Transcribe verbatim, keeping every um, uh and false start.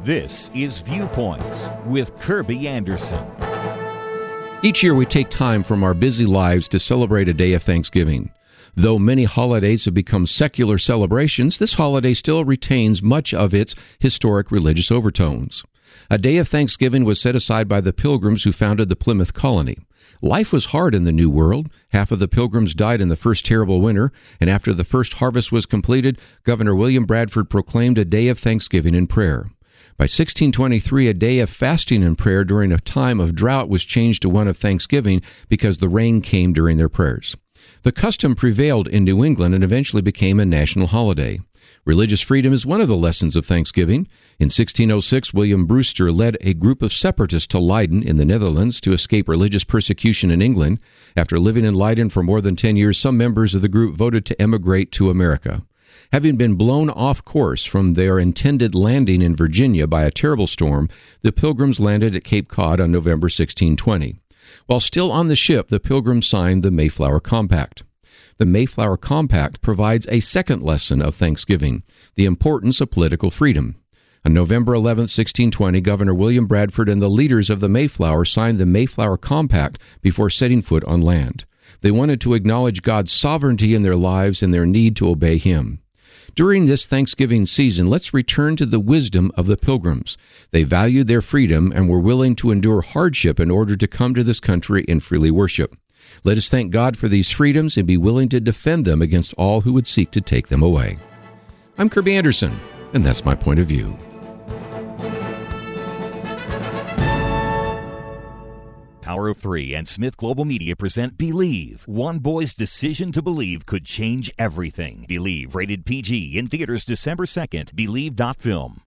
This is Viewpoints with Kirby Anderson. Each year we take time from our busy lives to celebrate a day of Thanksgiving. Though many holidays have become secular celebrations, this holiday still retains much of its historic religious overtones. A day of Thanksgiving was set aside by the Pilgrims who founded the Plymouth colony. Life was hard in the New World. Half of the Pilgrims died in the first terrible winter, and after the first harvest was completed, Governor William Bradford proclaimed a day of thanksgiving and prayer. By sixteen twenty-three, a day of fasting and prayer during a time of drought was changed to one of thanksgiving because the rain came during their prayers. The custom prevailed in New England and eventually became a national holiday. Religious freedom is one of the lessons of Thanksgiving. In sixteen oh six, William Brewster led a group of separatists to Leiden in the Netherlands to escape religious persecution in England. After living in Leiden for more than ten years, some members of the group voted to emigrate to America. Having been blown off course from their intended landing in Virginia by a terrible storm, the Pilgrims landed at Cape Cod on November sixteen twenty. While still on the ship, the Pilgrims signed the Mayflower Compact. The Mayflower Compact provides a second lesson of Thanksgiving, the importance of political freedom. On November eleventh, sixteen twenty, Governor William Bradford and the leaders of the Mayflower signed the Mayflower Compact before setting foot on land. They wanted to acknowledge God's sovereignty in their lives and their need to obey Him. During this Thanksgiving season, let's return to the wisdom of the Pilgrims. They valued their freedom and were willing to endure hardship in order to come to this country and freely worship. Let us thank God for these freedoms and be willing to defend them against all who would seek to take them away. I'm Kirby Anderson, and that's my point of view. Power of Three and Smith Global Media present Believe. One boy's decision to believe could change everything. Believe, rated P G, in theaters December second. Believe dot film.